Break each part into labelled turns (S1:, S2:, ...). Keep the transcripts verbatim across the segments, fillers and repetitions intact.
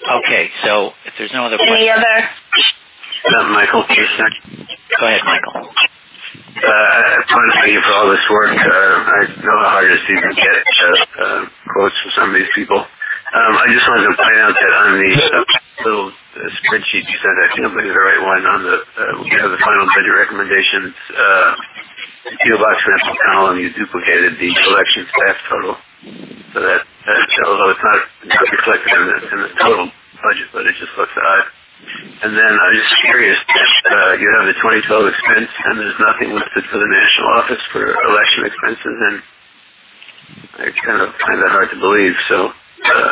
S1: Okay, so if there's no other questions.
S2: Any other?
S3: Uh, Michael Kirsten.
S1: Go ahead, Michael.
S3: Uh, I want to thank you for all this work. Uh, I know how hard it is to even get uh, uh, quotes from some of these people. Um, I just wanted to point out that on the uh, little uh, spreadsheet you sent, I think I'm looking at the right one, on the, uh, we have the final budget recommendations, uh, P O Box sample column, you duplicated the election staff total. So that, that although it's not, not reflected in the, in the total budget, but it just looks odd. And then I was just curious, uh, you have the twenty twelve expense, and there's nothing listed for the National Office for election expenses, and I kind of find that hard to believe, so... Uh,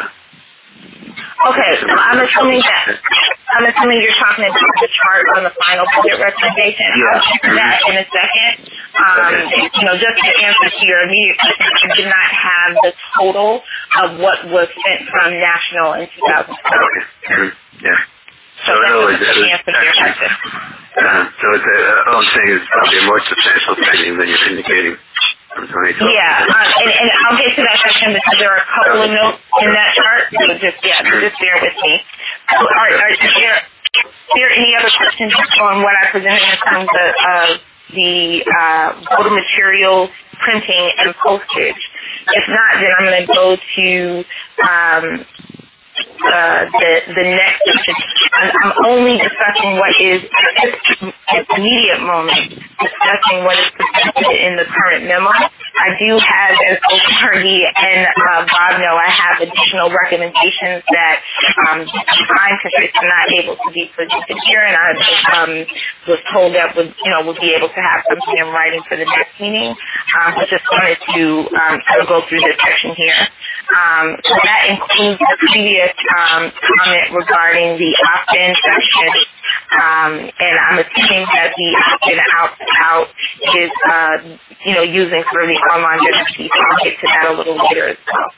S2: okay, so I'm assuming that, I'm assuming you're talking about the chart on the final budget recommendation.
S3: Yeah.
S2: I'll get to that in a second. Um,
S3: okay.
S2: You know, just to answer to your immediate question, I did not have the total of what was spent from National in two thousand twelve.
S3: Okay. Mm-hmm. Yeah.
S2: So, so that was the answer to your question.
S3: Uh, so it's a, uh, all I'm saying is probably a more substantial spending than you're indicating from twenty twelve.
S2: Yeah, um, and, and I'll get to that section because there are a couple of notes in that chart, so just, yeah, so just bear with me. So are, are there, there any other questions on what I presented in terms of uh, the uh, voter materials, printing, and postage? If not, then I'm going to go to um, uh, the the next section. I'm only discussing what is at this immediate moment, discussing what is presented in the current memo. I do have, as both Margie and uh, Bob know, I have additional recommendations that um, time constraints are not able to be presented here, and I um, was told that would, you know, we'll be able to have something in writing for the next meeting. Um, but just wanted to um, sort of go through this section here. Um, so that includes the previous um, comment regarding the opt-in section, um, and I'm assuming that the opt-in out out is, uh, you know, using sort of the online registry. So I'll get to that a little later as well.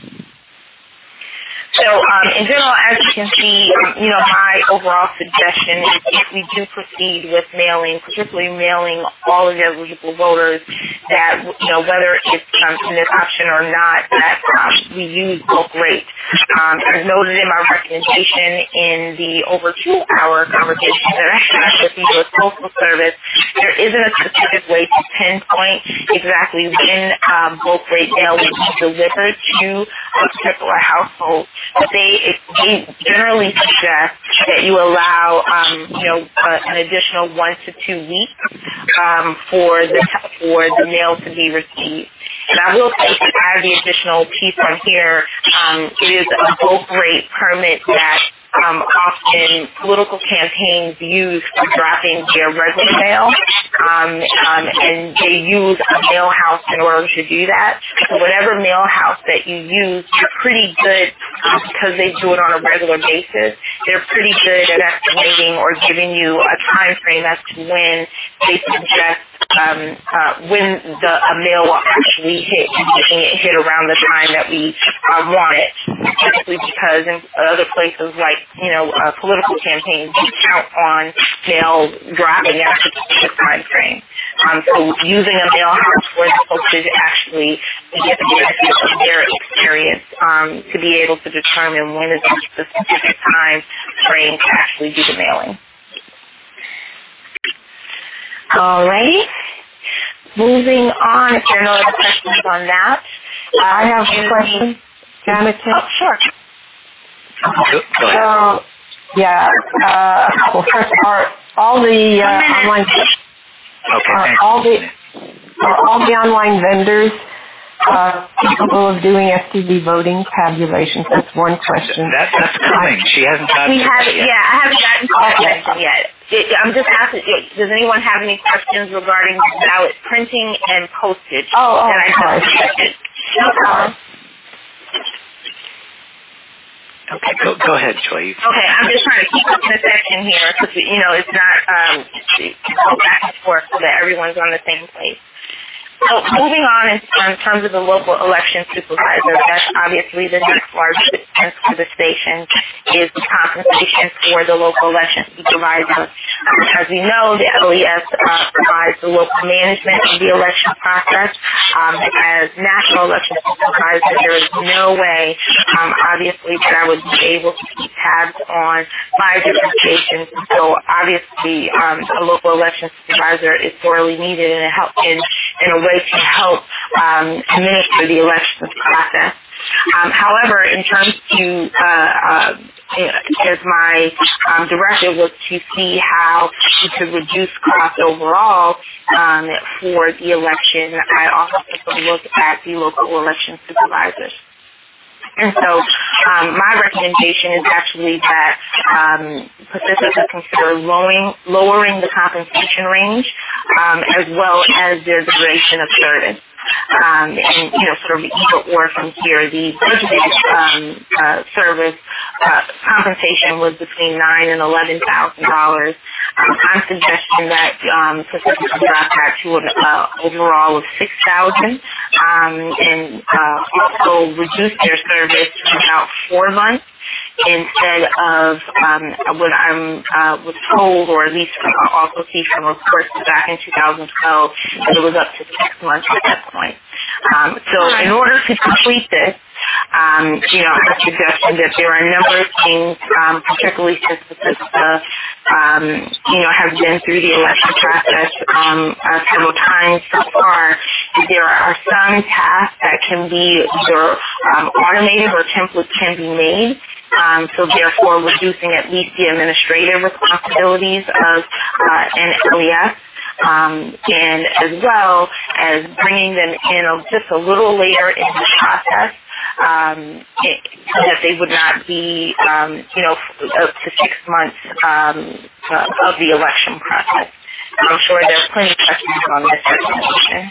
S2: So, um, in general, as you can see, um, you know, my overall suggestion is if we do proceed with mailing, particularly mailing all of the eligible voters, that, you know, whether it's um, in this option or not, that um, we use bulk rate. Um, as noted in my recommendation in the over two-hour conversation that I had with the U S Postal Service, there isn't a specific way to pinpoint exactly when um, bulk rate mail would be delivered to a particular household. But they, they generally suggest that you allow, um, you know, uh, an additional one to two weeks um, for the for the mail to be received. And I will say to add the additional piece on here, um, it is a bulk rate permit that um, often political campaigns use for dropping their regular mail, um, um, and they use a mail house in order to do that. So whatever mail house that you use, you're pretty good, um, because they do it on a regular basis, they're pretty good at estimating or giving you a time frame as to when they suggest um, uh, when the a mail will actually hit, and making it hit around the time that we uh, want it. Typically because in other places like, you know, uh, political campaigns, we count on mail dropping at a specific time frame. Um, so using a mail house where the postage actually get the benefit of their experience um, to be able to determine when is the specific time frame to actually do the mailing. All righty. Moving on, if there are no other questions on that. Uh,
S4: I have a question, Janet.
S2: Oh, sure.
S1: Go, go ahead.
S4: So, yeah, uh, well, first, are all the uh, online,
S1: Okay,
S4: are
S1: thanks.
S4: all the, are all the online vendors uh, capable of doing S T D voting tabulations? That's one question.
S1: That, that's coming. She hasn't gotten
S2: We
S1: to
S2: have,
S1: that yet.
S2: yeah, I haven't gotten to that
S4: Okay.
S2: question yet. It, I'm just asking, does anyone have any questions regarding ballot printing and postage?
S4: Oh, oh,
S2: that I
S4: sorry.
S2: just No problem.
S1: Okay, go, go ahead, Joy.
S2: Okay, I'm just trying to keep up in the section here because, you know, it's not um, to go back and forth so that everyone's on the same place. So moving on in, in terms of the local election supervisor, that's obviously the next largest expense for the station is the compensation for the local election supervisor. Um, as we know, the L E S uh, provides the local management of the election process. Um, as national election supervisor, there is no way, um, obviously, that I would be able to keep tabs on five different stations. So obviously, um, a local election supervisor is sorely needed in a help in in a way to help um, administer the elections process. Um, however, in terms to uh, uh, as my um, directive was to see how we could reduce costs overall um, for the election, I also took a look at the local election supervisors. And so um, my recommendation is actually that um, Pacifica consider lowering, lowering the compensation range um, as well as their duration of service. Um, and, you know, sort of either or from here. The budgeted um, uh, service uh, compensation was between nine and eleven thousand dollars. Um, I'm suggesting that um, Pacifica drop that to an uh, overall of six thousand, um, and uh, also reduce their service to about four months. Instead of um, what I'm uh, was told, or at least I also see from reports back in two thousand twelve, that it was up to six months at that point. Um, so in order to complete this, um, you know, I'm suggesting that there are a number of things, um, particularly since Pacifica, um, you know, has been through the election process um, uh, several times so far. There are some tasks that can be either um, automated or templates can be made. Um, so therefore reducing at least the administrative responsibilities of uh, an L E S, um, and as well as bringing them in just a little later in the process, um, it, so that they would not be, um, you know, up to six months um, uh, of the election process. I'm sure there are plenty of questions on this recommendation.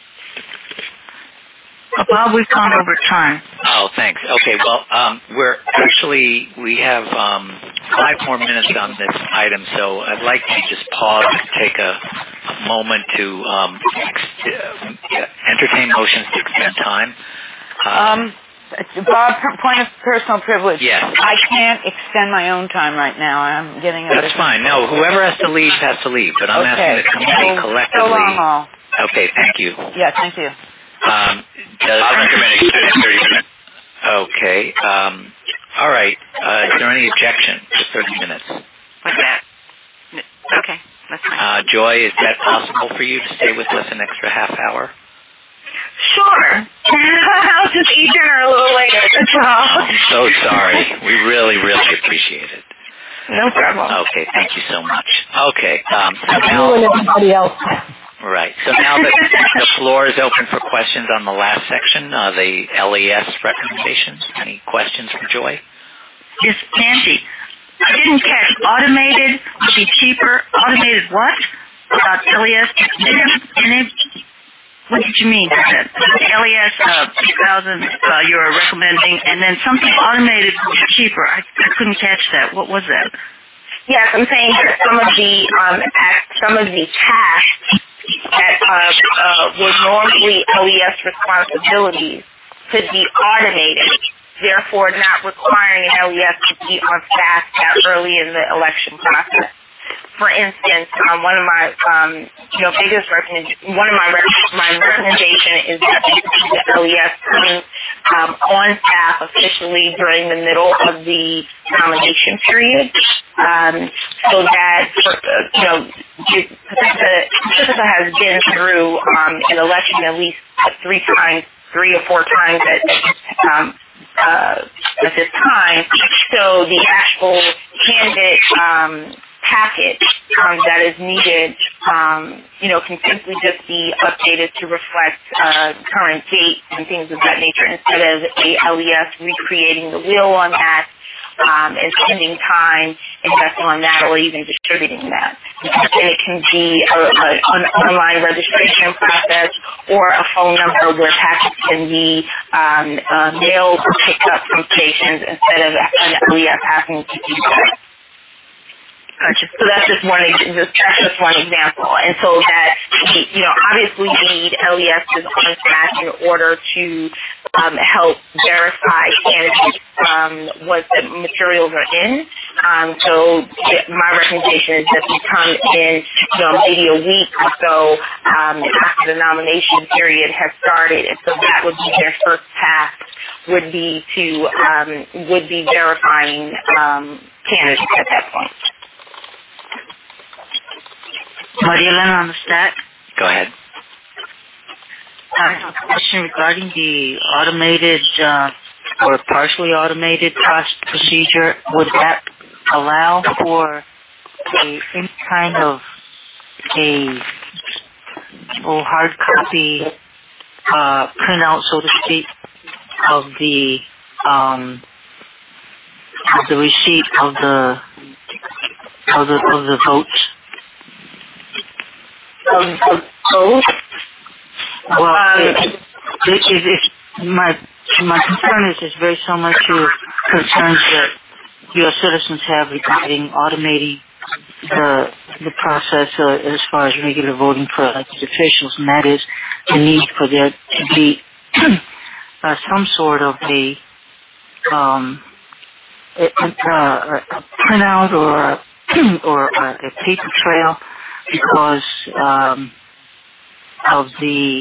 S5: Bob, we've gone over time.
S1: Oh, thanks. Okay, well, um, we're actually, we have um, five more minutes on this item, so I'd like to just pause and take a, a moment to um, ex- uh, entertain motions to extend time. Uh,
S5: Um, Bob, point of personal privilege.
S1: Yes.
S5: I can't extend my own time right now. I'm getting a
S1: That's fine. No, whoever has to leave has to leave, but I'm
S5: okay.
S1: asking the committee
S5: so,
S1: collectively.
S5: So long, all.
S1: Okay, thank you.
S5: Yeah, thank you.
S1: Um, does,
S3: I'll recommend extending thirty minutes.
S1: Okay. Um, all right. Uh, is there any objection to thirty minutes?
S6: What's that? Okay, that's fine.
S1: Uh, Joy, is that possible for you to stay with us an extra half hour?
S2: Sure. I'll just eat dinner a little later. That's all.
S1: I'm so sorry. We really, really appreciate it.
S2: No problem.
S1: Okay, thank you so much. Okay. Um, so
S4: You
S1: now,
S4: and everybody else.
S1: right. So now that the floor is open for questions on the last section, uh, the L E S recommendations. Any questions for Joy?
S5: Yes, Nancy. I didn't catch. Automated would be cheaper. Automated what? About L E S? What did you mean? L E S uh, two thousand uh, you were recommending, and then something automated would be cheaper. I, I couldn't catch that. What was that?
S2: Yes, I'm saying that some of the um, some of the tasks that uh, uh, were normally L E S responsibilities could be automated, therefore not requiring an L E S to be on staff that early in the election process. For instance, um, one of my um, you know biggest recommend one of my rec- my recommendation is that the L E S comes um, on staff officially during the middle of the nomination period. Um, so that, uh, you know, Pacifica, Pacifica has been through um, an election at least three times, three or four times at, at, um, uh, at this time. So the actual candidate um, packet um, that is needed, um, you know, can simply just be updated to reflect uh, current dates and things of that nature instead of a L E S recreating the wheel on that. Um, and spending time investing on that or even distributing that. And it can be a, a, an online registration process or a phone number where packets can be um, uh, mailed or picked up from stations instead of an L E S having to do that. Gotcha. So that's just one. That's just one example, and so that you know, obviously, we need L E Ss on staff in order to um, help verify candidates um, what the materials are in. Um, so my recommendation is that they come in, you know, maybe a week or so um, after the nomination period has started, and so that would be their first task would be to um, would be verifying um, candidates at that point.
S5: Maria Elena on the stack.
S1: Go ahead.
S5: I have a question regarding the automated uh, or partially automated procedure. Would that allow for a, any kind of a oh, hard copy uh, printout, so to speak, of the um, of the receipt of the of the of the votes?
S2: Of the votes?
S5: Well,
S2: um,
S5: it, it, it, it, my my concern is, is very similar to concerns that U S citizens have regarding automating the the process uh, as far as regular voting for elected officials, and that is the need for there to be uh, some sort of a um, a, a, a printout or a, or a, a paper trail, because um, of the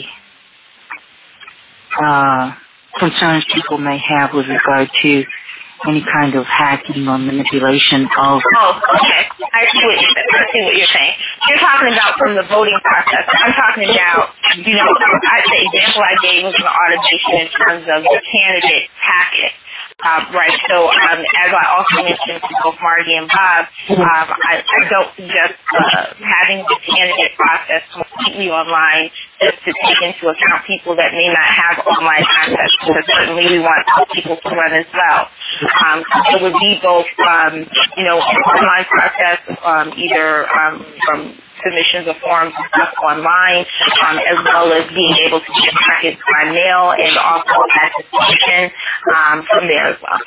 S5: uh, concerns people may have with regard to any kind of hacking or manipulation of...
S2: Oh, okay. I see what you're, I see what you're saying. You're talking about from the voting process. I'm talking about, you know, I, the example I gave was an automation in terms of the candidate packet. Um, right, so um, as I also mentioned to both Margie and Bob, um, I, I don't suggest uh, having the candidate process completely online just to take into account people that may not have online access, because certainly we want people to run as well. Um, so it would be both, um, you know, an online process, um, either um, from submissions of forms and stuff online, um, as well as being able to get packets by mail and also attestation um, from there as well.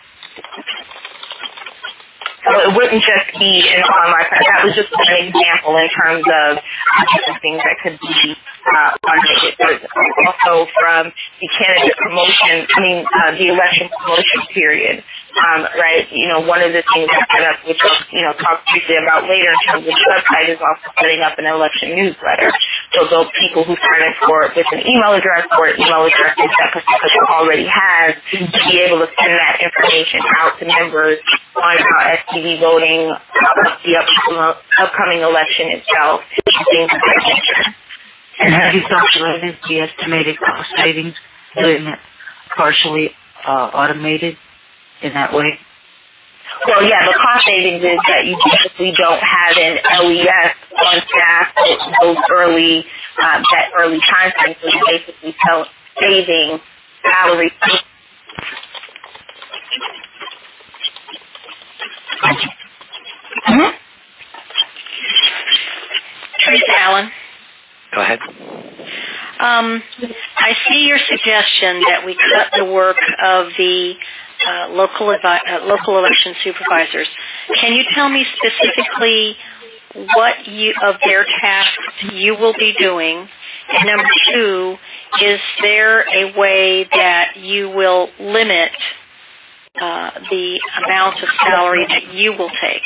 S2: So it wouldn't just be an online process. That was just an example in terms of different things that could be uh, automated. There's also from the candidate promotion, I mean, uh, the election promotion period. Um, right, you know, one of the things I set up, which I'll, you know, talk briefly about later in terms of the website, is also setting up an election newsletter. So those people who sign up for it with an email address or email addresses that Pacifica already has, to be able to send that information out to members on about S T V voting, uh, the up- upcoming election itself, and things of that nature.
S5: And have you calculated the estimated cost savings doing it partially uh, automated in that way?
S2: Well, yeah, the cost savings is that you basically don't have an L E S on staff at those early, uh, that early time frame, so you're basically saving salary.
S5: Mm-hmm.
S6: Teresa Allen.
S1: Go ahead.
S6: Um, I see your suggestion that we cut the work of the uh, local advi- uh, local election supervisors. Can you tell me specifically what you, of their tasks you will be doing? And number two, is there a way that you will limit uh, the amount of salary that you will take?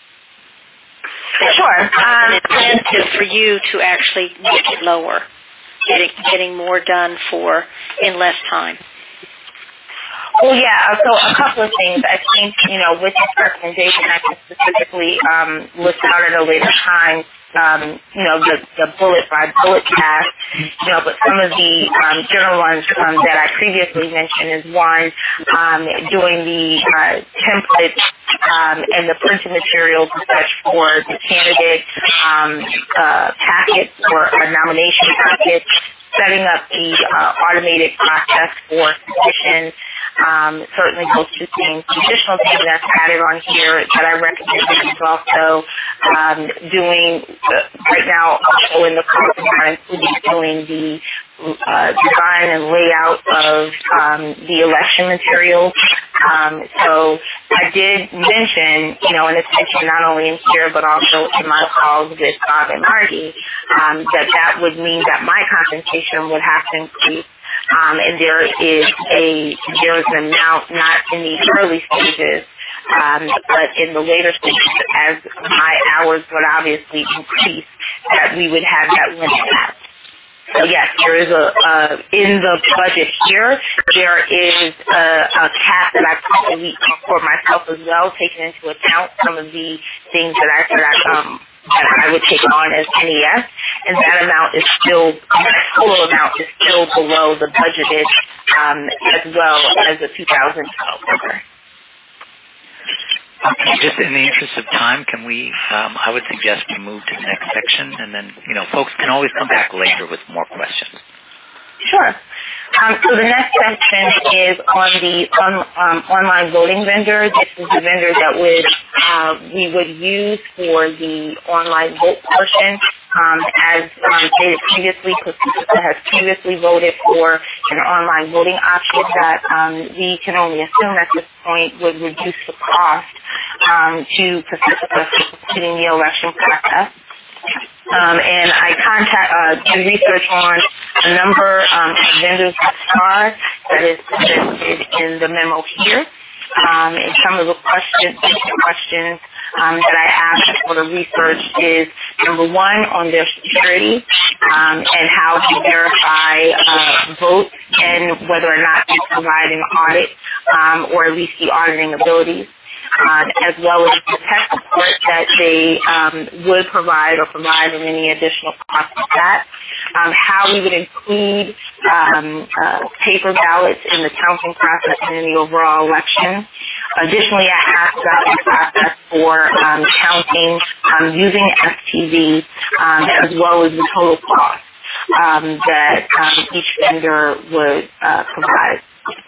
S2: Sure.
S6: Um, an incentive for you to actually make it lower, getting getting more done for in less time.
S2: Well, yeah, so a couple of things. I think, you know, with this recommendation, I can specifically um, list out at a later time, um, you know, the, the bullet by bullet task, you know, but some of the um, general ones um, that I previously mentioned is one, um, doing the uh, templates um, and the printed materials and such for the candidate um, uh, packets or a nomination packet, setting up the uh, automated process for submission. Um, certainly those two things. The additional thing that's added on here that I recommend is also um, doing, uh, right now, also in the conference, including doing the uh, design and layout of um, the election materials. Um, so I did mention, you know, and it's mentioned not only in here but also in my calls with Bob and Margie, um, that that would mean that my compensation would have to increase. Um, and there is a there is an amount not in the early stages, um, but in the later stages, as my hours would obviously increase, that we would have that limit at. So yes, there is a uh, in the budget here. There is a, a cap that I put for myself as well, taking into account some of the things that I said I, um, that I would take on as N E S, and that amount is still that total amount is still below the budgeted um, as well as the two thousand twelve number.
S1: Okay, just in the interest of time, can we, um, I would suggest we move to the next section, and then, you know, folks can always come back later with more questions.
S2: Sure. Um, so the next section is on the on, um, online voting vendor. This is the vendor that would uh, we would use for the online vote portion. Um, as um, stated previously, Pacifica has previously voted for an online voting option that um, we can only assume at this point would reduce the cost um, to Pacifica for completing the election process. Um, and I contact, uh, did research on a number um, of vendors thus far that is presented in the memo here. Um, and some of the questions, questions um, that I asked for the research is, number one, on their security um, and how to verify uh, votes and whether or not they provide an audit um, or at least the auditing abilities. Uh, as well as the tech support that they um, would provide or provide in any additional cost of that. Um, how we would include um, uh, paper ballots in the counting process and in the overall election. Additionally, I asked about the process for um, counting um, using S T V um, as well as the total cost um, that um, each vendor would uh, provide.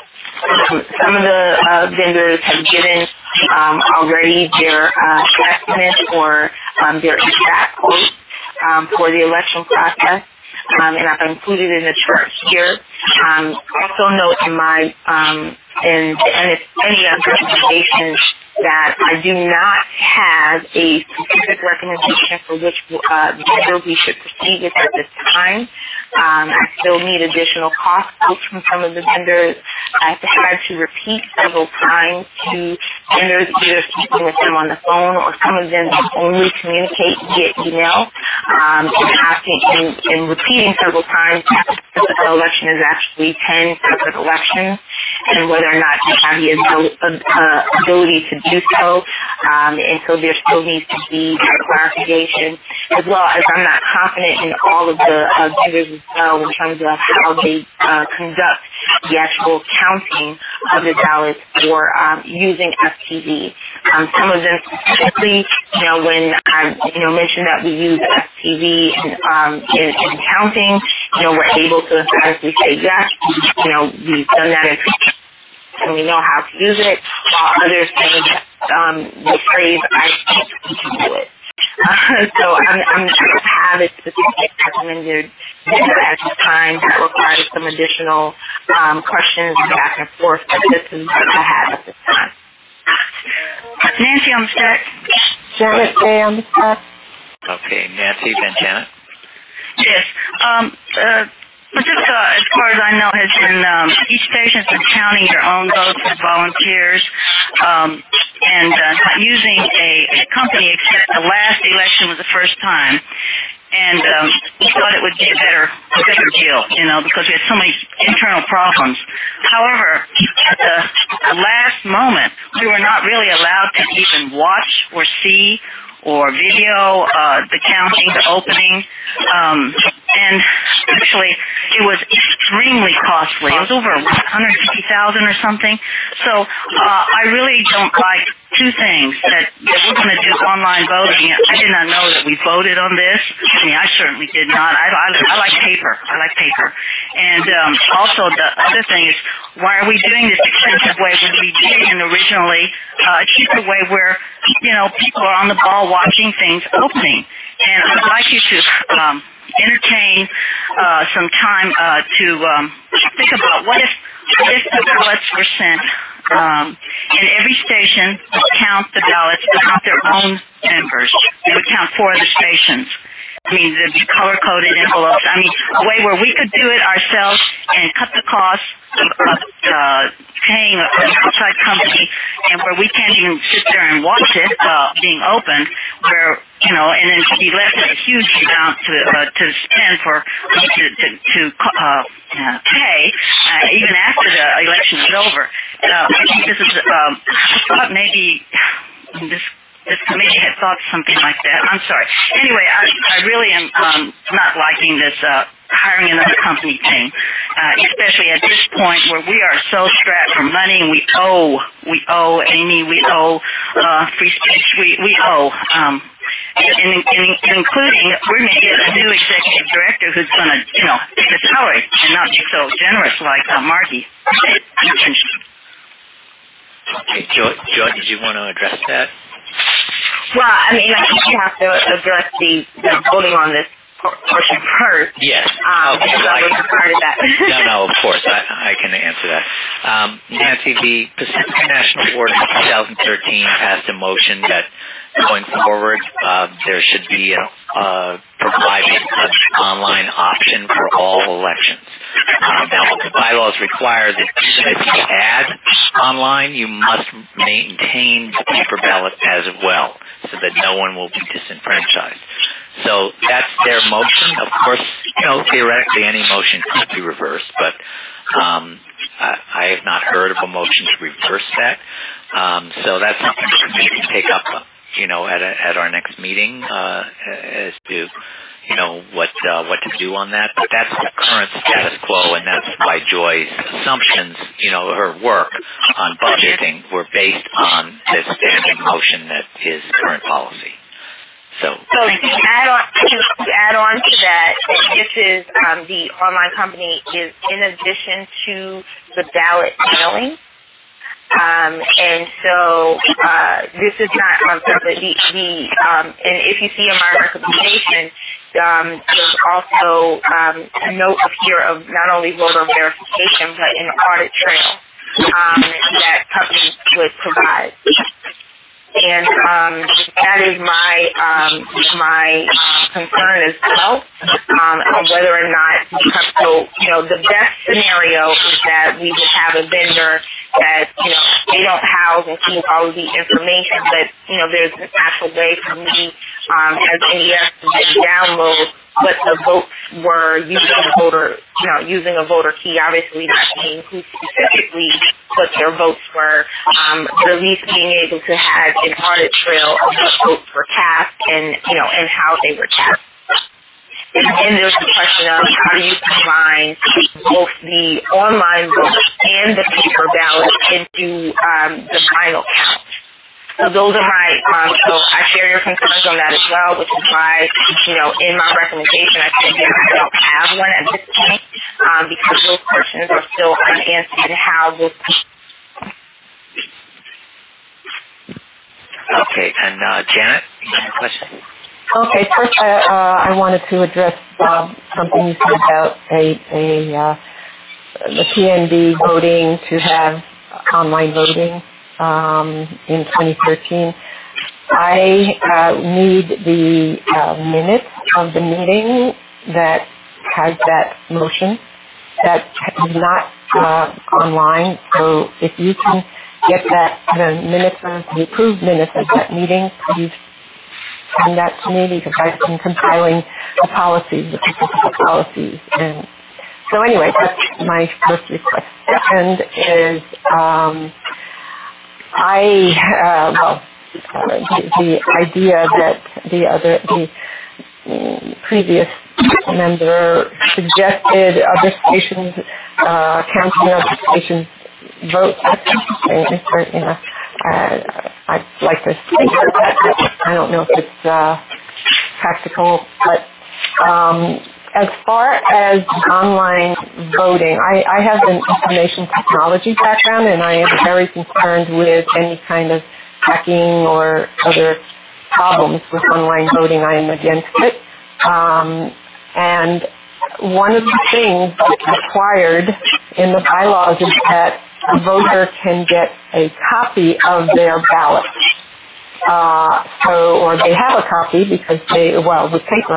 S2: Um, some of the uh, vendors have given um, already their uh, estimates or um, their exact quotes um, for the election process, um, and I've included in the chart here. Um, also note in my um, in and if any of the recommendations that I do not have a specific recommendation for which uh, vendor we should proceed with at this time. Um, I still need additional cost quotes from some of the vendors. I've had to repeat several times to vendors, either speaking with them on the phone or some of them only communicate via email, um, and asking and, and repeating several times that the election is actually ten separate elections and whether or not they have the uh, ability to do so. Um, and so there still needs to be that clarification, as well as I'm not confident in all of the uh, vendors as well in terms of how they uh, conduct the actual counting of the ballots for um, using S T V. Um, some of them specifically, you know, when I, you know, mentioned that we use S T V in, um, in, in counting, you know, we're able to emphatically say yes, you know, we've done that in and we know how to use it, while others say um, the phrase, I think we can do it. Uh, so I'm, I'm, I don't have a specific recommended vendor at this time that requires some additional um, questions back and forth, but this is what I have at this time.
S5: Nancy on the set.
S4: Janet Day on the set.
S1: Okay, Nancy, then Janet.
S5: Yes. Um, uh, Pacifica, as far as I know, has been, um, each station's been counting your own votes as volunteers, um, and uh, not using a, a company, except the last election was the first time. And um, we thought it would be a better, a better deal, you know, because we had so many internal problems. However, at the, the last moment, we were not really allowed to even watch or see or video uh, the counting, the opening, um, and actually it was extremely costly. It was over one hundred fifty thousand dollars or something. So uh, I really don't like two things, that, that we're going to do online voting. I did not know that we voted on this. I mean, I certainly did not. I, I, I like paper. I like paper. And um, also the other thing is, why are we doing this expensive way when we did it originally uh, a cheaper way where, you know, people are on the ball watching things opening? And I'd like you to um, entertain uh, some time uh, to um, think about what if, what if the ballots were sent Um, and every station would count the ballots, but not their own members. They would count four of the stations. I mean, the color-coded envelopes. I mean, a way where we could do it ourselves and cut the cost of uh, paying an outside company, and where we can't even sit there and watch it uh, being opened, where, you know, and then to be left with a huge amount to uh, to spend for to to, to uh, uh, pay uh, even after the election is over. Uh, I think this is. Um, I thought maybe this. This committee had thought something like that. I'm sorry. Anyway, I, I really am um, not liking this uh, hiring another company thing, uh, especially at this point where we are so strapped for money and we owe, we owe Amy, we owe uh, free speech, we we owe, um, and, and, and including we may get a new executive director who's going to, you know, take a salary and not be so generous like uh, Margie.
S1: Okay, Joy, Joy, did you want to address that?
S2: Well, I mean, I think you have to address the, the voting on this portion first.
S1: Yes.
S2: Um,
S1: okay.
S2: Because I wasn't part of that.
S1: no, no, of course. I, I can answer that. Um, Nancy, the Pacifica National Board in two thousand thirteen passed a motion that going forward, uh, there should be a, uh, provided an online option for all elections. Uh, now, the bylaws require that even if you add online, you must maintain the paper ballot as well, so that no one will be disenfranchised. So that's their motion. Of course, you know, theoretically any motion could be reversed, but um, I, I have not heard of a motion to reverse that. Um, so that's something we can take up, you know, at a, at our next meeting uh, as to, you know, what uh, what to do on that. But that's the current status quo, and that's why Joy's assumptions, you know, her work on budgeting were based on this standing motion that is current policy. So,
S2: so to add on to add on to that, this is um, the online company is in addition to the ballot mailing. Um, and so uh, this is not on purpose. The, the um, and if you see in my recommendation, um, there's also um, a note of here of not only voter verification but an audit trail um, that companies would provide. And um, that is my um, my uh, concern as well, um, on whether or not, so, you know, the best scenario is that we would have a vendor that, you know, they don't house and keep all of the information, but, you know, there's an actual way for me um, as N E S to download what the votes were using a voter, you know, using a voter key, obviously not saying who specifically what their votes were, um, but at least being able to have an audit trail of what votes were cast and, you know, and how they were cast. And then there's the question of how do you combine both the online vote and the paper ballot into um, the final count. So those are my, um, so I share your concerns on that as well, which is why, you know, in my recommendation, I said that I don't have one at this point, um, because those questions are still unanswered and how this.
S1: Okay, and uh, Janet, you have a question?
S4: Okay, first I, uh, I wanted to address Bob, something you said about a, a uh, the P N B voting to have online voting. Um, in twenty thirteen, I uh, need the uh, minutes of the meeting that has that motion. That is not uh, online, so if you can get that, the minutes of the approved minutes of that meeting, please send that to me because I've been compiling the policies, the specific policies. And so anyway, that's my first request. Second is, um, I, uh, well, uh, the, the idea that the other, the um, previous member suggested other stations, uh, counting other stations' votes. That's interesting. It's, you know, uh, I'd like to think about that. I don't know if it's uh, practical, but um, as far as online voting, I, I have an information technology background, and I am very concerned with any kind of hacking or other problems with online voting. I am against it. Um, and one of the things that's required in the bylaws is that a voter can get a copy of their ballot. Uh, so, or they have a copy because they, well, with paper,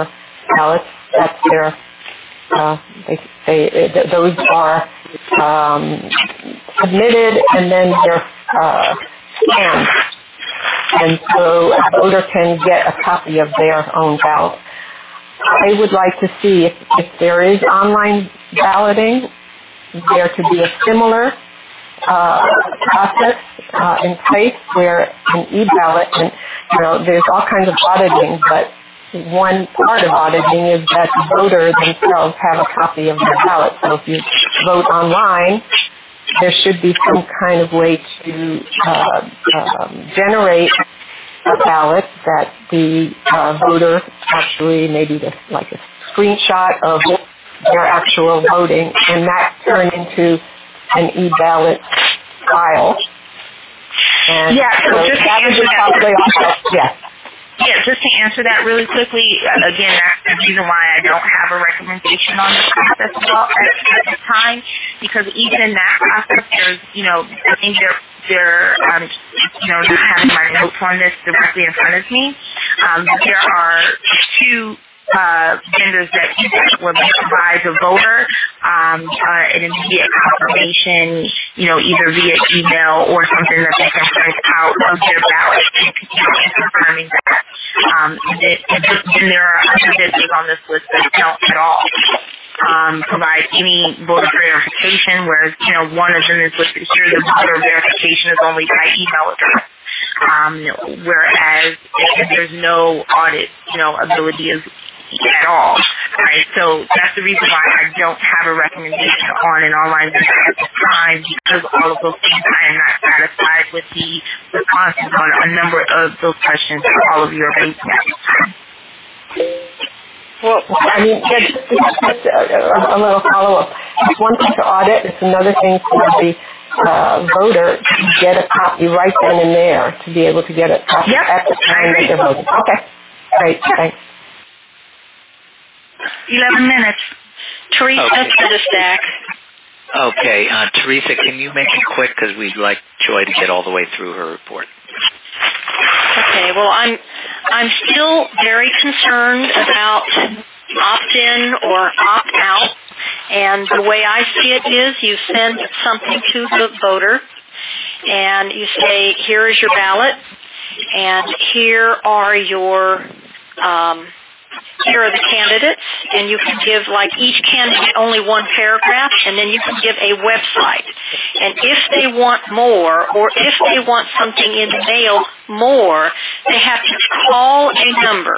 S4: ballots. That's their, uh, they, they, those are um, submitted and then they're uh, scanned. And so a voter can get a copy of their own ballot. I would like to see if, if there is online balloting, there to be a similar uh, process uh, in place where an e-ballot, and you know, there's all kinds of auditing, but one part of auditing is that the voters themselves have a copy of their ballot. So if you vote online, there should be some kind of way to uh, um, generate a ballot that the uh, voter actually, maybe just like a screenshot of their actual voting, and that turn into an e-ballot file. And
S2: yeah, so, so just
S4: that would be probably also, yes.
S2: Yeah, just to answer that really quickly, again, that's the reason why I don't have a recommendation on this process at, at this time, because even in that process, there's, you know, I think there, there, um, you know, not having my notes on this directly in front of me, um, there are two uh, vendors that will provide the voter um, uh, an immediate confirmation, you know, either via email or something that they can print out of their ballot and, you know, confirming that. Um, and, it, and then there are other vendors on this list that don't at all um, provide any voter verification, whereas, you know, one of them is listed here, the voter verification is only by email address. Um, whereas there's no audit, you know, ability of at all, right? So that's the reason why I don't have a recommendation on an online vendor at this time, because all of those things I am not satisfied with the responses on a number of those questions that all of you are raising at this time.
S4: Well, I mean, yeah, just, just a, a little follow-up. It's one thing to audit, it's another thing for the uh, voter to get a copy right then and there, to be able to get a copy
S2: yep,
S4: at the time that they're voting. Okay, great, thanks.
S2: Eleven minutes.
S6: Teresa,
S1: okay.
S6: to the stack.
S1: Okay, uh, Teresa, can you make it quick, because we'd like Joy to get all the way through her report.
S6: Okay, well, I'm I'm still very concerned about opt-in or opt-out, and the way I see it is you send something to the voter, and you say, here is your ballot, and here are your um, here are the candidates, and you can give, like, each candidate only one paragraph, and then you can give a website. And if they want more, or if they want something in the mail more, they have to call a number.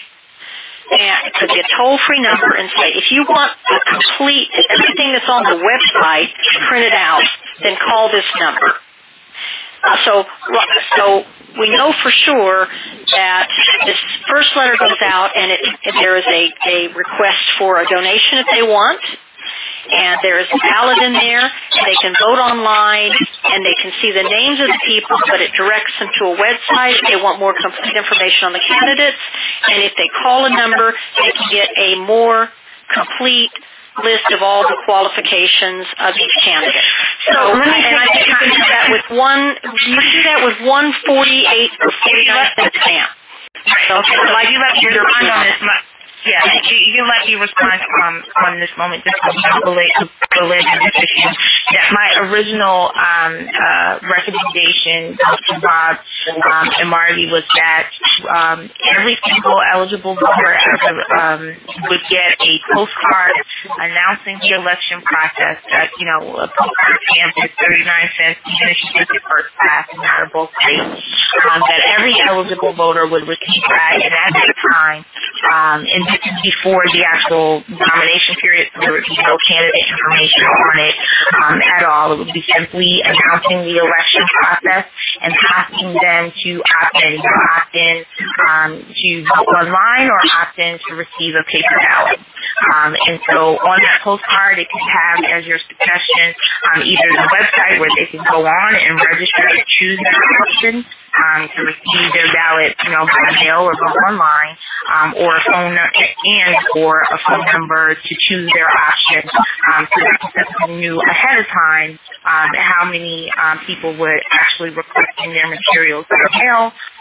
S6: And it could be a toll-free number and say, if you want a complete, everything that's on the website printed out, then call this number. Uh, so, so we know for sure that this first letter goes out, and it, there is a, a request for a donation if they want, and there is a ballot in there, and they can vote online, and they can see the names of the people, but it directs them to a website. They want more complete information on the candidates, and if they call a number, they can get a more complete list of all the qualifications of each candidate. So, and I think you can do that with one. You can do that with one forty-eight or forty-nine cent stamp.
S2: Right. Okay. So, like you let me respond on this. Yeah, you, you can let me respond um, on this moment just to relate to this issue. That my original um, uh, recommendation to Bob um, and Marty was that um, every single eligible voter um, would get a postcard announcing the election process. That, you know, a postcard stamp is thirty-nine cents, even if you get the first class and not a bulk rate. Um, that every eligible voter would receive that, and at that time, um, and this is before the actual nomination period, so there would be no candidate information on it um, at all. It would be simply announcing the election process and asking them to opt in, either opt in um, to vote online or opt in to receive a paper ballot. Um, and so on that postcard, it could have as your suggestion um, either the website where they can go on and register and choose their option um, to receive their ballot, you know, by mail or go online, um, or a phone number and or a phone number to choose their option. Um, so that they knew ahead of time um, how many um, people would actually requesting their materials by mail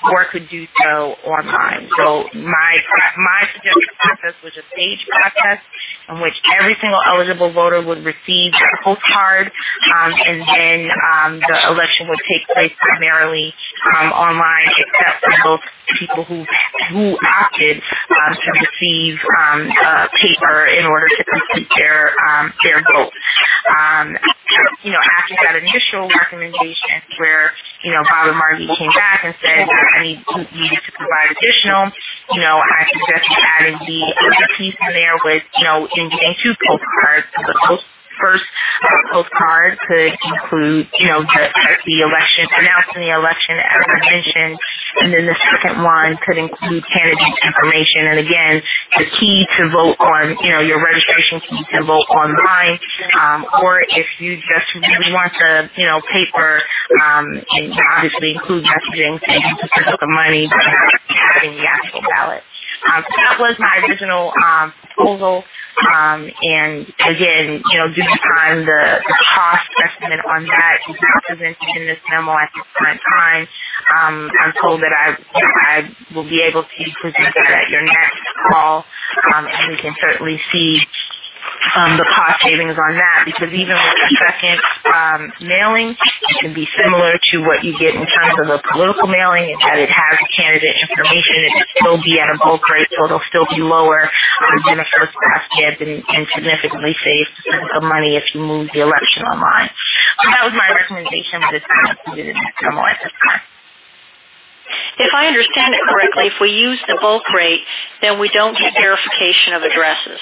S2: or could do so online. So my my suggested process was a stage process in which every single eligible voter would receive a postcard, um, and then um, the election would take place primarily um, online, except for those people who who opted um, to receive um, uh, paper in order to complete their um, their vote. Um, you know, after that initial recommendation, where you know Bob and Margie came back and said that I need needed to provide additional, you know, I suggested adding the other piece in there with you know in getting two postcards. So the post First uh, postcard could include, you know, the, the election, announcing the election, as I mentioned, and then the second one could include candidate information. And again, the key to vote on, you know, your registration key to vote online, um, or if you just really want the, you know, paper, um, and obviously include messaging so you can put up the money by having the actual ballot. Um, so that was my original um, proposal. Um, and again, you know, due to time, the, the cost estimate on that is not presented in this memo at this current time. Um, I'm told that I, you know, I will be able to present that at your next call, um, and we can certainly see um, the cost savings on that, because even with the second um, mailing, it can be similar to what you get in terms of a political mailing, in that it has candidate information. It will still be at a bulk rate, so it'll still be lower um, than a first class gift, and, and significantly save some money if you move the election online. So that was my recommendation, but it's not included in this memo at this time.
S6: If I understand it correctly, if we use the bulk rate, then we don't get verification of addresses.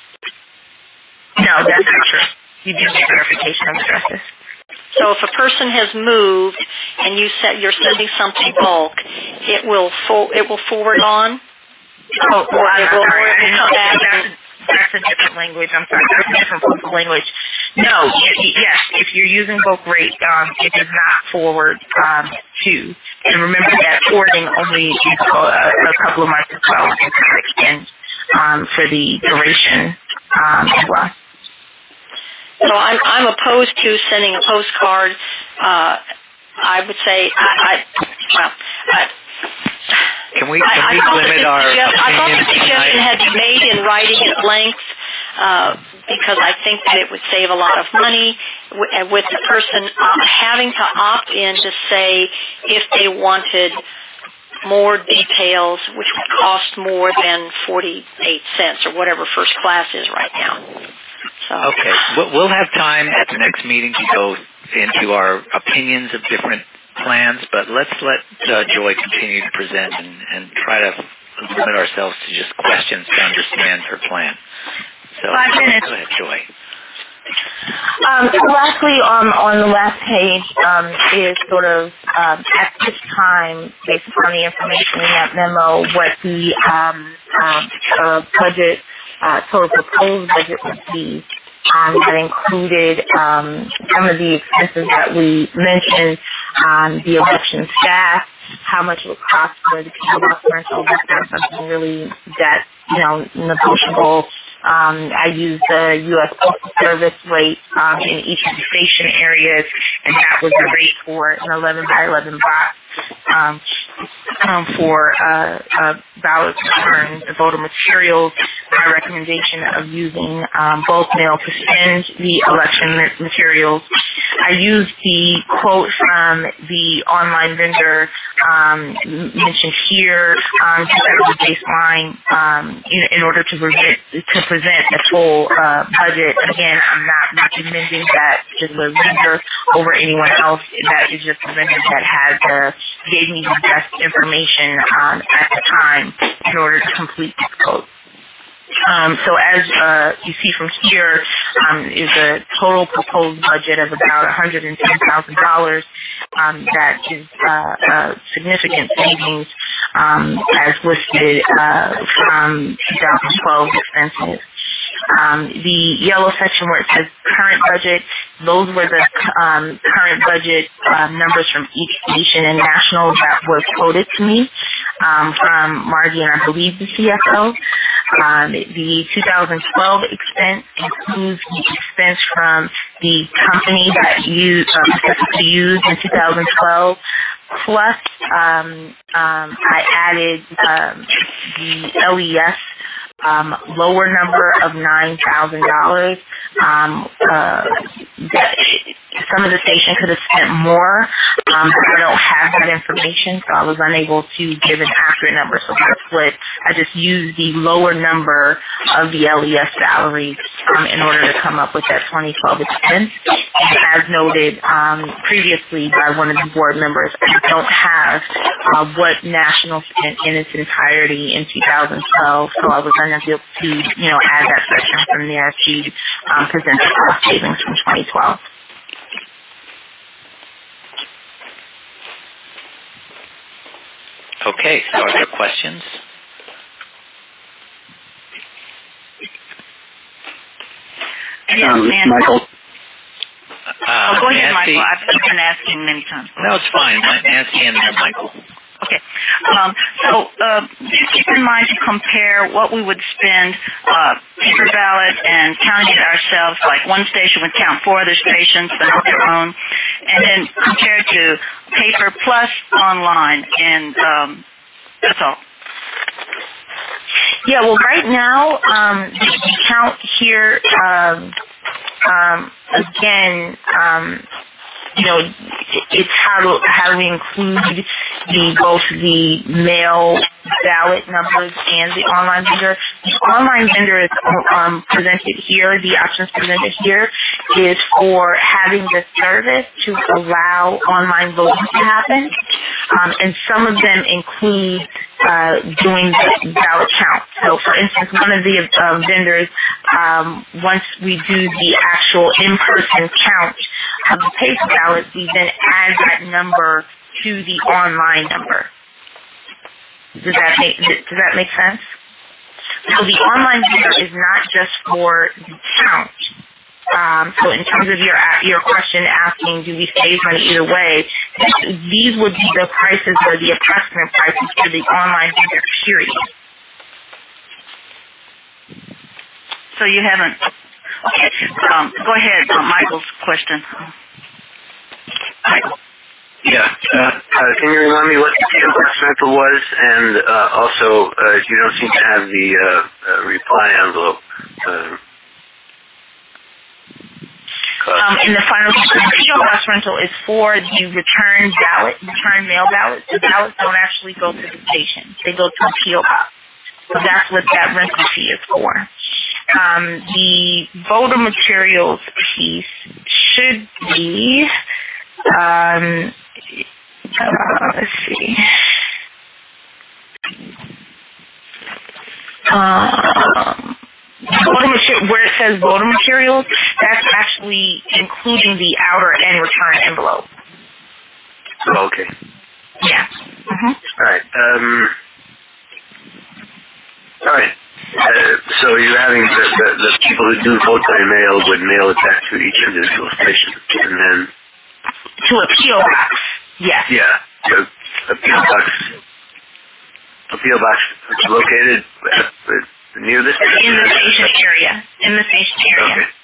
S2: No, that's not true. You do get verification of addresses.
S6: So if a person has moved and you set, you're sending something bulk, it will for, it will forward on?
S2: Oh, well, I'm
S6: it will
S2: sorry. I didn't know.
S6: Back
S2: That's, that's a different language. I'm sorry. That's a different postal language. No, yes, if you're using bulk rate, um, it does not forward um, to. And remember that forwarding only is a, a couple of months as well. It does not extend um, for the duration um, as well.
S6: So I'm I'm opposed to sending a postcard. Uh, I would say I, I well. I,
S1: Can we, can we
S6: I, I
S1: limit our
S6: suggest,
S1: opinions
S6: I thought the suggestion
S1: tonight?
S6: had been made in writing at length, uh, because I think that it would save a lot of money w- with the person uh, having to opt in to say if they wanted more details, which would cost more than forty-eight cents or whatever first class is right now. So.
S1: Okay. We'll have time at the next meeting to go into our opinions of different plans, but let's let uh, Joy continue to present and, and try to limit ourselves to just questions to understand her plan. So,
S2: Five minutes.
S1: Go ahead, Joy.
S2: Um, so lastly, um, on the last page um, is sort of um, at this time, based upon the information in that memo, what the um, um, uh, budget, uh, total proposed budget would be. Um, that included um, some of the expenses that we mentioned, um, the election staff, how much it would cost for the people of rental. That's not something really that, you know, negotiable. Um, I used the U S Postal Service rate um, in each of the station areas, and that was the rate for an eleven by eleven box. Um, um, for uh, uh, ballot returns, the voter materials, my recommendation of using um, bulk mail to send the election materials. I used the quote from the online vendor um, mentioned here um, just as a baseline um, in, in order to present, to present a full uh, budget. Again, I'm not recommending that just a vendor over anyone else. That is just a vendor that has uh, gave me the best information um, at the time in order to complete this quote. Um, so as uh, you see from here, um, is a total proposed budget of about one hundred ten thousand dollars. Um, that is uh, uh, significant savings um, as listed uh, from two thousand twelve expenses. Um, the yellow section where it says current budget, those were the um, current budget uh, numbers from each station and national that were quoted to me um, from Margie and I believe the C F O. Um, the two thousand twelve expense includes the expense from the company that you uh, specifically used in two thousand twelve Plus, um, um, I added um, the L E S um, lower number of nine thousand dollars. Um, uh, that some of the station could have spent more, um, but I don't have that information, so I was unable to give an accurate number. So that's what I just used the lower number of the L E S salaries um, in order to come up with that twenty twelve expense. And as noted um, previously by one of the board members, I don't have uh, what National spent in its entirety in two thousand twelve, so I was unable to, you know, add that section from there to um, present the cost savings from twenty twelve.
S1: Okay, so are there questions?
S7: Um, Michael.
S1: Uh,
S5: oh, go ahead,
S1: Nancy.
S5: Michael. I've been asking many times.
S1: No, it's fine. Nancy and then Michael.
S5: Okay. Um, so uh, just keep in mind to compare what we would spend uh, paper ballot and counting it ourselves, like one station would count four other stations, but not their own, and then compare to paper plus online, and um, that's all.
S2: Yeah, well, right now, um, the, the count here, um, um, again, um, you know, it's how to how to include the both the mail ballot numbers and the online vendor. The online vendor is um, presented here. The options presented here is for having the service to allow online voting to happen, um, and some of them include uh, doing the ballot count. So, for instance, one of the uh, vendors, um, once we do the actual in-person count of the paper ballots, we then add that number to the online number. Does that make does that make sense? So the online vendor is not just for the count. Um, so in terms of your your question asking, do we save money either way? These would be the prices or the approximate prices for the online vendor, period.
S5: So you haven't. Okay. Um, go ahead, uh, Michael's question. Michael.
S3: Yeah. Uh, uh, can you remind me what the P O Box rental was? And uh, also, uh, you don't seem to have the uh, uh, reply envelope. Uh,
S2: um, in the final, the P O Box rental is for the return ballot, return mail ballots. The ballots don't actually go to the station; they go to a P O Box. So that's what that rental fee is for. Um, the voter materials piece should be. Um, uh, let's see. Um, voter material, where it says voter materials, that's actually including the outer and return envelope.
S3: oh, okay.
S2: Yeah. Mm-hmm.
S3: All right. Um, all right. Uh, so you're having the, the, the people who do vote by mail would mail it back to each individual station, and then
S2: to a P O Box. Yes.
S3: Yeah, a, a P O Box. A P O Box is located at, at, near the station.
S2: In the station area. In the station area.
S3: Okay.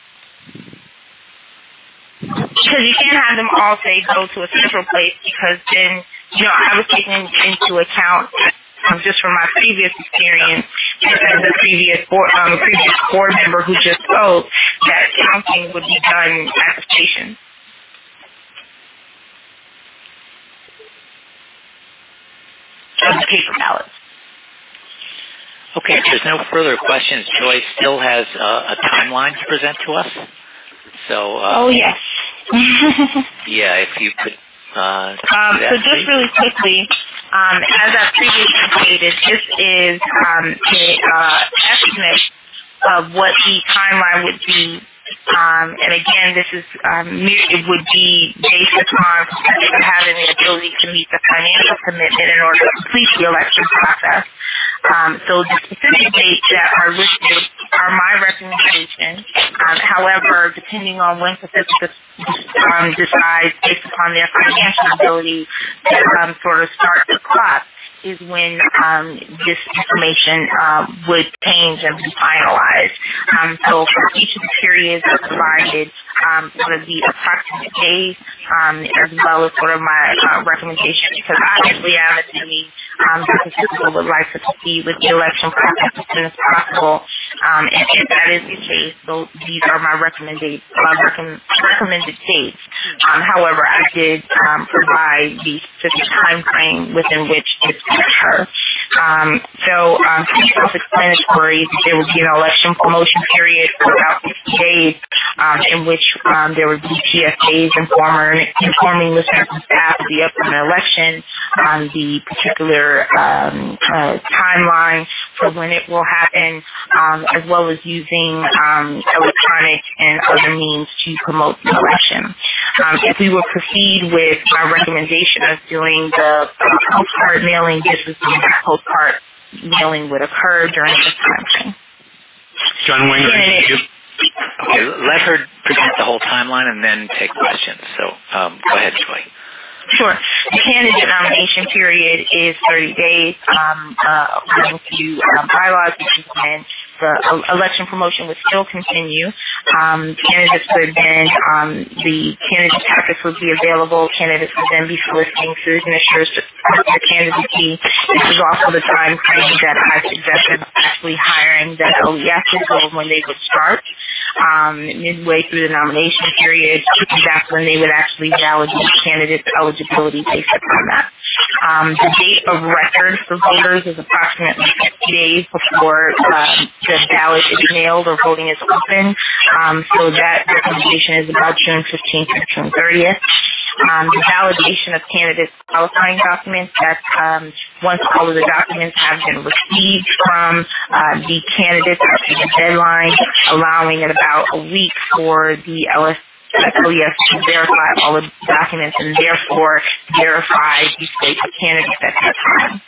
S2: Because you can't have them all say go to a central place, because then, you know, I was taking into account um, just from my previous experience as the previous board, um, previous board member who just spoke, that counting would be done at the station. Of the paper ballots.
S1: Okay, if there's no further questions, Joy still has uh, a timeline to present to us. So. Uh,
S2: oh yes.
S1: yeah, if you could. Uh,
S2: um, so just please. really quickly, um, as I previously stated, this is um, an uh, estimate of what the timeline would be. Um, and again, this is um, it would be based upon having the ability to meet the financial commitment in order to complete the election process. Um, so the specific dates that are listed are my recommendation. Um, however, depending on when Pacifica um, decides, based upon their financial ability, to um, sort of start the clock, is when um, this information um, would change and be finalized. Um, so for each of the periods I provided, um, sort of the approximate days, um, as well as sort of my uh, recommendation, because obviously I'm assuming um, that people would like to proceed with the election process as soon as possible. Um, and if that is the case, so these are my recommended, uh, recommend, recommended dates. Um, however, I did um, provide the specific time frame within which this could occur. Um, so um, pretty self-explanatory that there would be an election promotion period for about sixty days, um, in which um, there would be P S As informing, informing listeners and staff of the upcoming election, on the particular um, uh, timeline for when it will happen, um, as well as using um, electronic and other means to promote the election. Um, if we will proceed with my recommendation of doing the postcard mailing, this is when that postcard mailing would occur during this time frame.
S7: John Winger.
S1: Okay, let her present the whole timeline and then take questions. So um, go ahead, Joy.
S2: Sure. The candidate nomination period is thirty days, um, uh, according to um, bylaws, which is when the election promotion would still continue. Um, candidates would then, um, the candidate packets would be available. Candidates would then be soliciting signatures to support their candidacy. This is also the time frame that I suggested actually hiring the L E Ss or when they would start. Um, midway through the nomination period, that's when they would actually validate candidates' eligibility based upon that. Um, the date of record for voters is approximately fifty days before um, the ballot is mailed or voting is open. Um, so that recommendation is about June fifteenth and June thirtieth. Um, the validation of candidates' qualifying documents, that's um, once all of the documents have been received from uh, the candidates after the deadline, allowing it about a week for the L S L E S to verify all of the documents and therefore verify the slate of candidates at that time.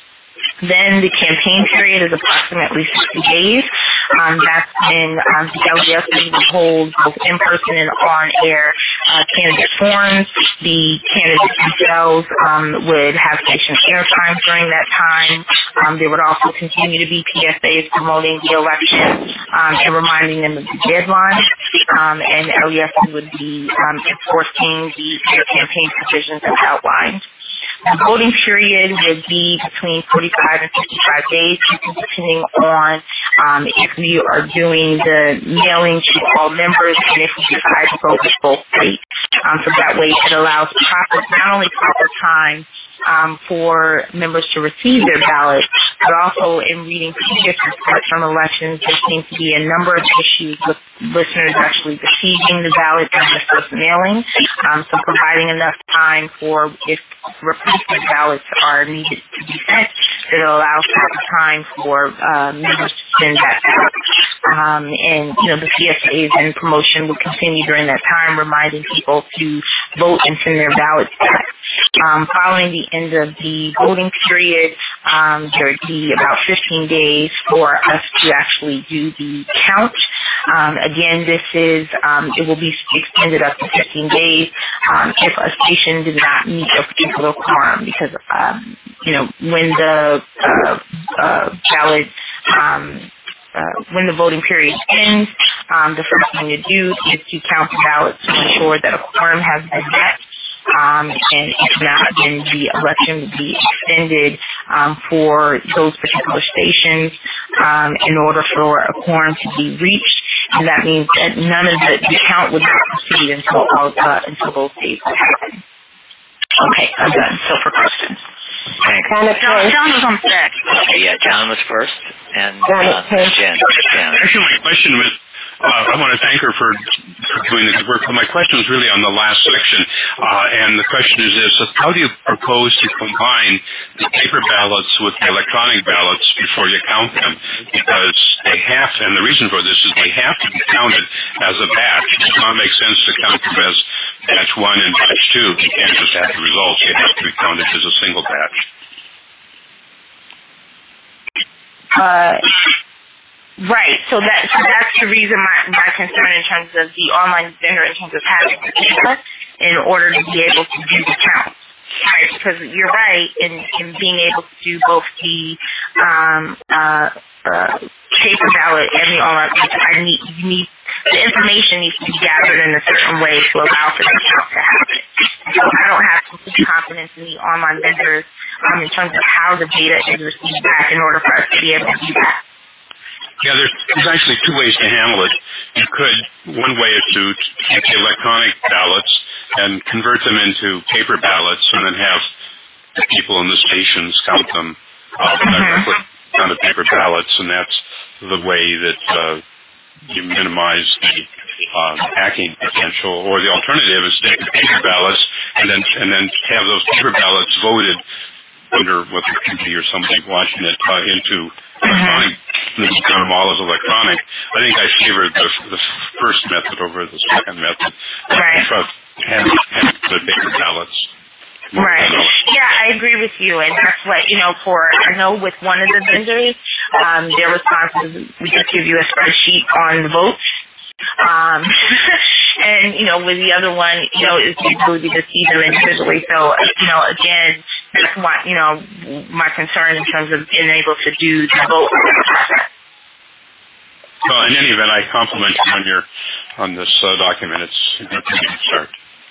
S2: Then the campaign period is approximately sixty days. Um, that's when um, the L E S will hold both in-person and on-air uh, candidate forums. The candidates themselves um, would have station airtime during that time. Um, there would also continue to be P S As promoting the election um, and reminding them of the deadline. Um, and L E S would be um, enforcing the campaign provisions as outlined. The voting period would be between forty-five and fifty-five days, depending on um, if we are doing the mailing to all members and if we decide to go with both states. Um, so that way it allows proper, not only proper time um, for members to receive their ballots, but also in reading previous reports from elections, there seems to be a number of issues with listeners actually receiving the ballot during the first mailing. Um, so providing enough time for if replacement ballots are needed to be sent, it allows proper time for uh, members to send that out. Um, and, you know, the P S As and promotion will continue during that time, reminding people to vote and send their ballots back. Um, following the end of the voting period, um, there would be about fifteen days for us to actually do the count. Um, again, this is, um, it will be extended up to fifteen days um, if a station did not meet a particular quorum, because, um, you know, when the uh, uh, ballot, um, uh, when the voting period ends, um, the first thing to do is to count the ballots to ensure that a quorum has been met. Um, and if not, then the election would be extended um, for those particular stations um, in order for a quorum to be reached. And that means that none of the, the count would not proceed until all, uh, until those days would happen. Okay, I'm done. So for questions.
S1: Thanks.
S2: John, John was on deck.
S1: Okay, yeah, John was first, and
S4: Janet,
S1: uh, Jen. Jen.
S7: Actually, my question was, uh, I want to thank her for, for doing the good work, but my question was really on the last section, uh, and the question is this: how do you propose to combine the paper ballots with the electronic ballots before you count them? Because they have, and the reason for this is they have to be counted as a batch. It does not make sense to count them as batch one and batch two. You can't just have the results. They have to be counted as a single batch.
S2: Uh, right. So that so that's the reason my, my concern in terms of the online vendor in terms of having the data in order to be able to do the count prior to because you're right in, in being able to do both the um, uh, uh, paper ballot and the online. I need, you need the information needs to be gathered in a certain way to allow for the count to happen. So I don't have complete confidence in the online vendors um, in terms of how the data is received back in order for us to be able to do that.
S7: Yeah, there's, there's actually two ways to handle it. You could, one way is to take the electronic ballots and convert them into paper ballots and then have the people in the stations count them uh, directly on the paper ballots, and that's the way that uh, you minimize the uh, hacking potential. Or the alternative is to take the paper ballots and then and then have those paper ballots voted under what the committee or somebody watching it uh, into electronic. And count them all as electronic. I think I favored the, the first method over the second method.
S2: Right.
S7: Uh, hand, hand the paper ballots.
S2: Right. Yeah, I agree with you, and that's what, you know, for, I know with one of the vendors, um, their response is, we just give you a spreadsheet on the votes. Um, and, you know, with the other one, you know, it's the ability to see them individually. So, you know, again, that's what, you know, my concern in terms of being able to do the vote.
S7: Well, in any event, I compliment you on your, on this uh, document. It's a good thing to start.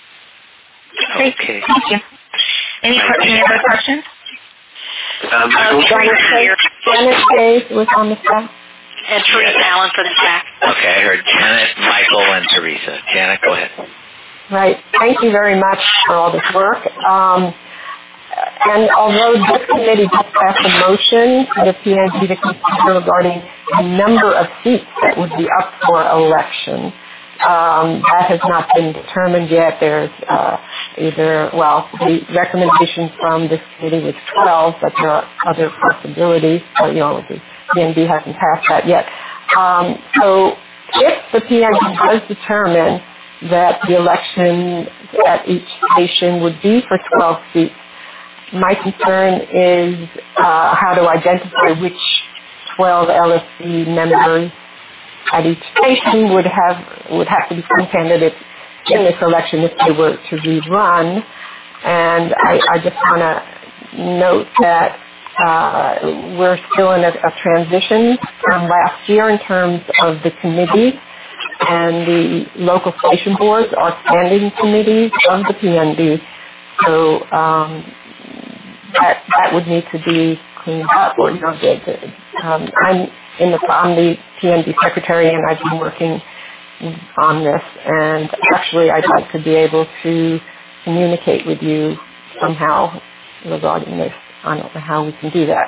S2: Great.
S1: Okay.
S2: Thank you. Any, any other questions?
S3: Um,
S2: Uh,
S4: Janet Hayes was on the staff.
S6: And Teresa Allen for the staff.
S1: Okay, I heard Janet, Michael, and Teresa. Janet, go ahead.
S4: Right. Thank you very much for all this work. Um, and although this committee just passed a motion for the P N B to consider regarding the number of seats that would be up for election, um, that has not been determined yet. There's uh, either, well, the recommendation from this committee was twelve, but there are other possibilities. So, you know, the P N B hasn't passed that yet. Um, so if the P N B does determine that the election at each station would be for twelve seats, my concern is uh, how to identify which twelve L S C members at each station would have would have to be some candidates in this election if they were to rerun. And I, I just want to note that uh, we're still in a, a transition from last year in terms of the committee, and the local station boards are standing committees of the P N B. So um, that that would need to be cleaned up, or you know, the, the, um, I'm in the I'm the P N B secretary, and I've been working on this. And actually, I'd like to be able to communicate with you somehow regarding this. I don't know how we can do that.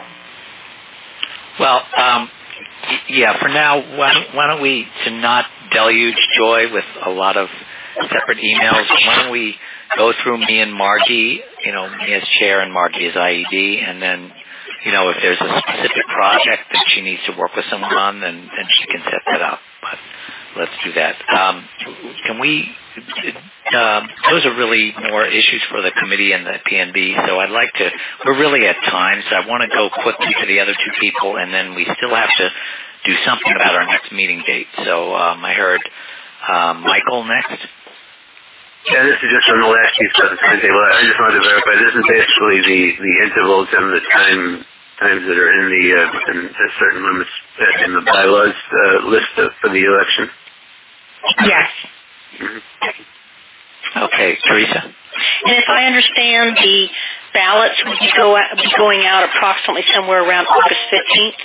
S1: Well, um, yeah, for now, why don't, why don't we, to not deluge Joy with a lot of separate emails, why don't we go through me and Margie, you know, me as chair and Margie as I E D, and then, you know, if there's a specific project that she needs to work with someone on, then, then she can set that up. But let's do that. Um, can we, um, those are really more issues for the committee and the P N B, so I'd like to, we're really at time, so I want to go quickly to the other two people, and then we still have to do something about our next meeting date. So um, I heard um, Michael next.
S3: Yeah, this is just on the last piece of the timetable. I just wanted to verify. This is basically the, the intervals and the time times that are in the uh, in the certain limits in the bylaws uh, list of, for the election.
S2: Yes.
S3: Mm-hmm.
S1: Okay, Teresa.
S6: And if I understand, the ballots would be, go out, be going out approximately somewhere around August fifteenth?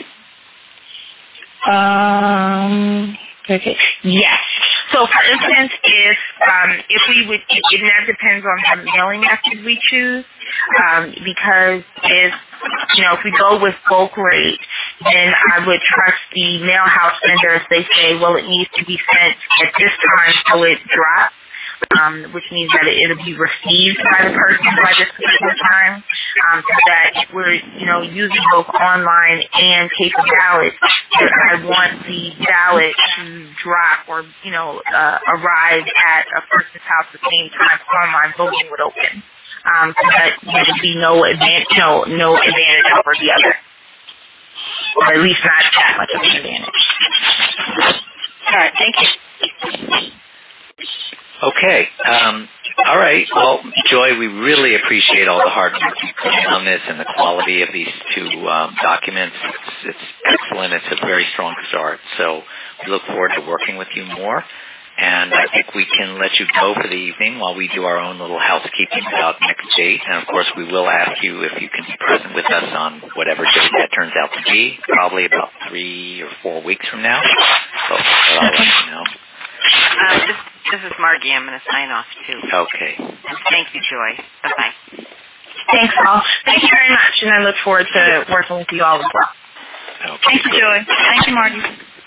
S2: Um, okay. Yes. So, for instance, if um, if we would, it, it that depends on the mailing method we choose, um, because if you know if we go with bulk rate, then I would trust the mail house vendors. They say, well, it needs to be sent at this time so it drops, um, which means that it, it'll be received by the person by this particular time. Um, so that if we're you know using both online and paper ballots, I want the ballot to drop or, you know, uh, arrive at a person's house at the same time online voting would open. Um, so that there would be no advantage, no, no advantage over the other. Or at least not that much of an advantage.
S6: All right, thank you.
S1: Okay. Um, All right. Well, Joy, we really appreciate all the hard work you put in on this and the quality of these two um, documents. It's, it's excellent. It's a very strong start. So we look forward to working with you more. And I think we can let you go for the evening while we do our own little housekeeping about next date. And, of course, we will ask you if you can be present with us on whatever date that turns out to be, probably about three or four weeks from now. So I'll let you know.
S8: Um, this, this is Margie. I'm going to sign off, too.
S1: Okay.
S8: Thank you, Joy. Bye-bye.
S2: Thanks, all. Thank you very much, and I look forward to working with you all as well.
S1: Okay,
S2: Thank you, Joy. Thank you, Margie.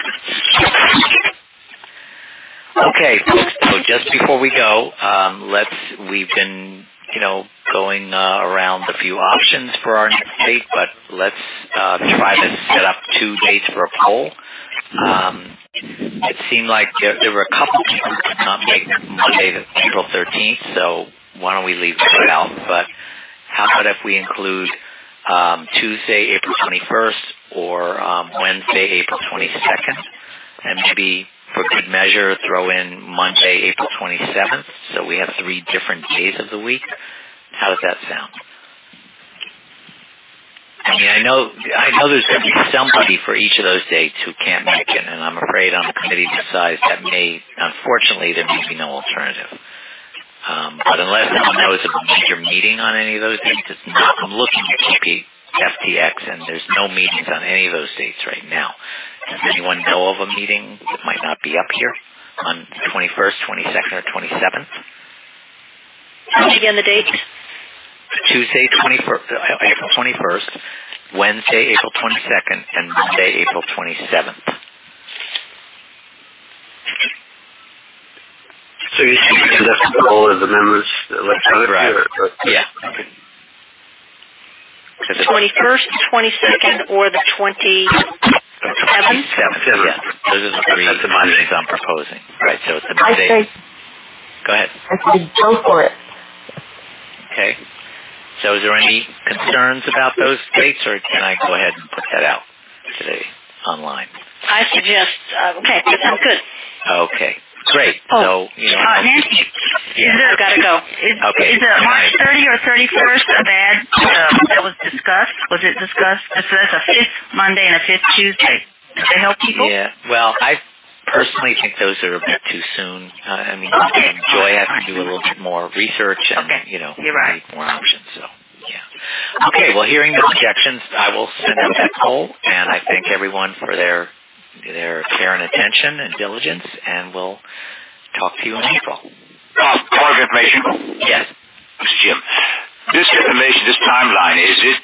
S1: Okay, folks, so just before we go, um, let's, we've been, you know, going uh, around a few options for our next date, but let's uh, try to set up two dates for a poll. Um, it seemed like there, there were a couple of people who could not make Monday, April thirteenth, so why don't we leave that out? But how about if we include um, Tuesday, April twenty-first, or um, Wednesday, April twenty-second, and maybe for good measure, throw in Monday, April twenty-seventh, so we have three different days of the week. How does that sound? I mean, I know I know there's going to be somebody for each of those dates who can't make it, and I'm afraid on the committee size that may, unfortunately, there may be no alternative. Um, but unless someone knows of a major meeting on any of those dates, it's not. I'm looking at K P F T X, and there's no meetings on any of those dates right now. Does anyone know of a meeting that might not be up here on the twenty-first, twenty-second, or twenty-seventh?
S6: Tell me again the dates.
S1: Tuesday, twenty-first, April twenty-first, Wednesday, April twenty-second, and Monday, April twenty-seventh.
S3: So you should conduct the poll of the members electronically?
S1: Right.
S3: Or, or?
S1: Yeah.
S6: The twenty-first, twenty-second, or the twenty-seventh?
S1: twenty-seventh, yeah. Those are the three
S3: That's the Monday.
S1: Mondays I'm proposing. Right, so it's a
S4: I
S1: Monday.
S4: say,
S1: Go ahead.
S4: I say go for it.
S1: Okay. So is there any concerns about those dates, or can I go ahead and put that out today online?
S6: I suggest, uh, okay, that sounds good.
S1: Okay. Great.
S8: Oh,
S1: so, you know.
S8: uh, Nancy,
S1: yeah.
S8: is it,
S6: I've got to go.
S8: Is,
S1: Okay.
S8: is it March thirtieth or thirty-first a bad, uh, that was discussed? Was it discussed? So that's a fifth Monday and a fifth Tuesday. Does it help people?
S1: Yeah. Well, I personally think those are a bit too soon. Uh, I mean,
S8: Okay.
S1: Joy has to do a little bit more research and,
S8: Okay.
S1: you know,
S8: You're right.
S1: need more options. So, yeah. Okay. Well, hearing no objections, I will send out that poll, and I thank everyone for their their care and attention and diligence, and we'll talk to you in April.
S9: Uh, point of information.
S1: Yes.
S9: This is Jim. This information, this timeline, is it,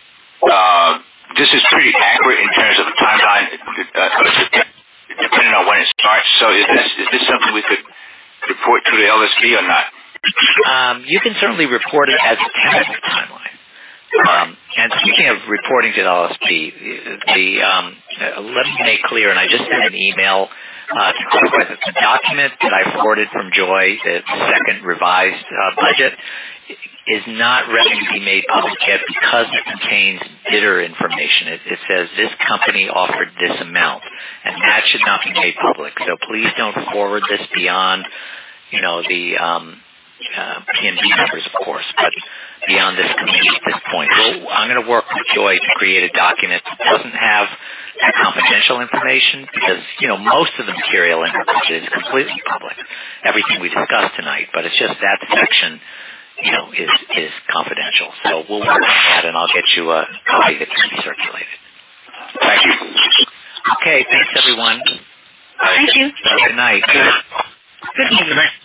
S9: uh, this is pretty accurate in terms of the timeline, uh, depending on when it starts. So is this, is this something we could report to the L S B or not?
S1: Um, you can certainly report it as a tentative timeline. Um, and speaking of reporting to the L S B, the, um, uh, let me make clear, and I just sent an email uh, to clarify that the document that I forwarded from Joy, the second revised uh, budget, is not ready to be made public yet because it contains bidder information. It, it says this company offered this amount, and that should not be made public. So please don't forward this beyond, you know, the um, uh, P and B members, of course, but beyond this committee at this point. Well, I'm going to work with Joy to create a document that doesn't have that confidential information because, you know, most of the material in her budget is completely public, everything we discussed tonight, but it's just that section, you know, is, is confidential. So we'll work on that, and I'll get you a copy that can be circulated.
S9: Thank you.
S1: Okay, thanks, everyone.
S8: Thank you.
S1: Good night.
S8: Good evening.